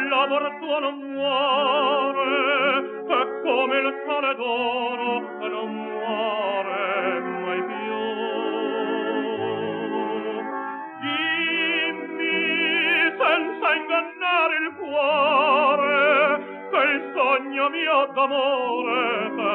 l'amor tuo non muore, e come il sole d'oro non muore mai più. Dimmi senza ingannare il cuore che il sogno mio d'amore